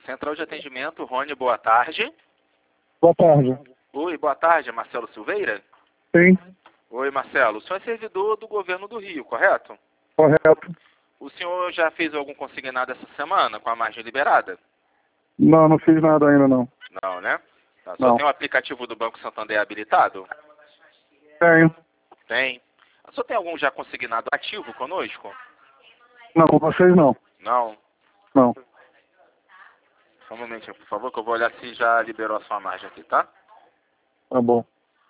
Central de atendimento, Rony, boa tarde. Boa tarde. Oi, boa tarde, Marcelo Silveira? Sim, Oi, Marcelo. O senhor é servidor do governo do Rio, correto? correto. O senhor já fez algum consignado essa semana com a margem liberada? Não, não fiz nada ainda não. Não, né? Tá. Só Não. tem o aplicativo do Banco Santander habilitado? Tenho. Tem. O senhor tem algum já consignado ativo conosco? Não, com vocês não. Não. Não. Só um momentinho, por favor, que eu vou olhar se já liberou a sua margem aqui, tá? Tá bom.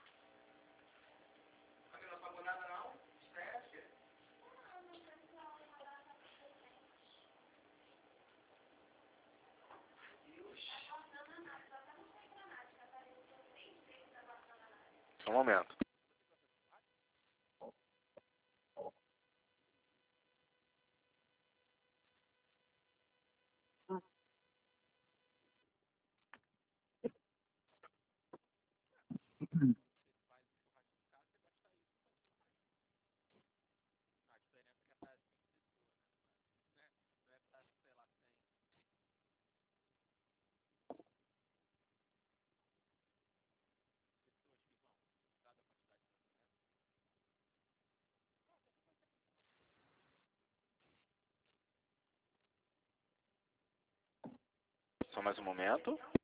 Só um momento. Só mais um momento.